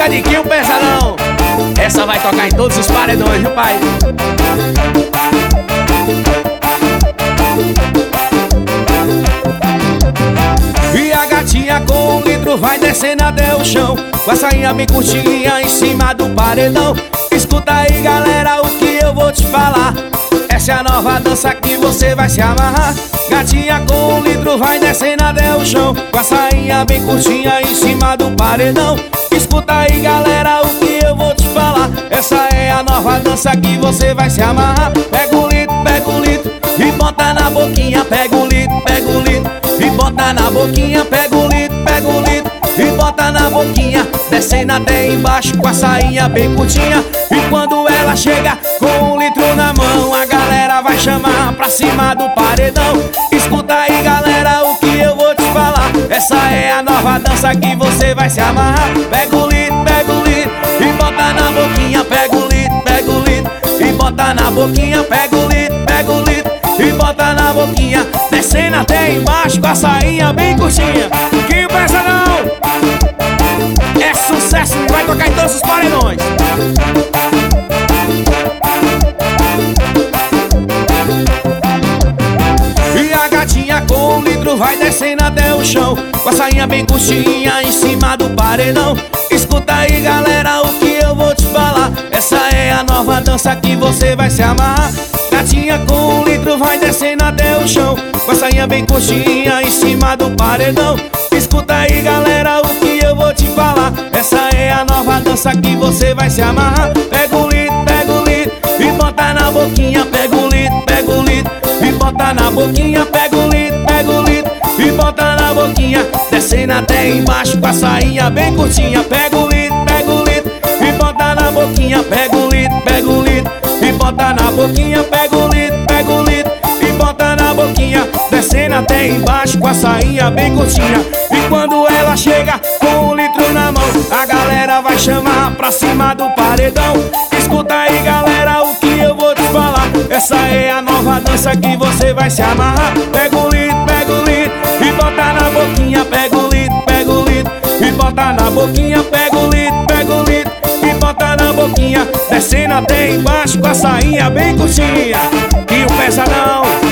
música de Quinho Pesadão. Essa vai tocar em todos os paredões, viu, pai? E a gatinha com 1 litro vai descendo até o chão, com a sainha bem curtinha em cima do paredão. Escuta aí, galera, o que eu vou te falar. Essa é a nova dança que você vai se amarrar. Gatinha com 1 litro vai descendo até o chão, com a sainha bem curtinha em cima do paredão. Escuta aí, galera, o que eu vou te falar. Essa é a nova dança que você vai se amarrar. Pega o litro e bota na boquinha. Pega o litro e bota na boquinha. Pega o litro e bota na boquinha, descendo até embaixo com a sainha bem curtinha. E quando ela chega com 1 litro na mão, a galera vai chamar pra cima do paredão. Escuta aí, galera, o que eu vou te falar. Essa é a nova dança que você vai se amarrar. Pega o litro e bota na boquinha. Pega o litro e bota na boquinha. Pega o litro e bota na boquinha, descendo até embaixo com a sainha bem curtinha. Quinho Pesadão é sucesso e vai tocar em todos os paredões. E a gatinha com 1 litro vai descendo até o chão, com a sainha bem curtinha em cima do paredão. Escuta aí, galera, o que eu vou te falar. Essa é a nova dança que você vai se amarrar. Gatinha com 1 litro vai descendo até o chão, com a sainha bem curtinha em cima do paredão. Escuta aí, galera, o que eu vou te falar. Essa é a nova dança que você vai se amarrar. Pega o litro e bota na boquinha. Pega o litro e bota na boquinha. Pega o litro e bota na boquinha, descendo até embaixo com a sainha bem curtinha. Pega o litro e bota na boquinha. Pega o litro e bota na boquinha. Pega o litro e bota na boquinha, descendo até embaixo com a sainha bem curtinha. E quando ela chega com 1 litro na mão, a galera vai chamar pra cima do paredão. Escuta aí, galera, o que eu vou te falar. Essa é a nova dança que você vai se amarrar. Pega o litro e bota na boquinha. Pega o litro e bota na boquinha. Pega o litro e bota na boquinha, descendo até embaixo com a sainha bem curtinha. Quinho Pesadão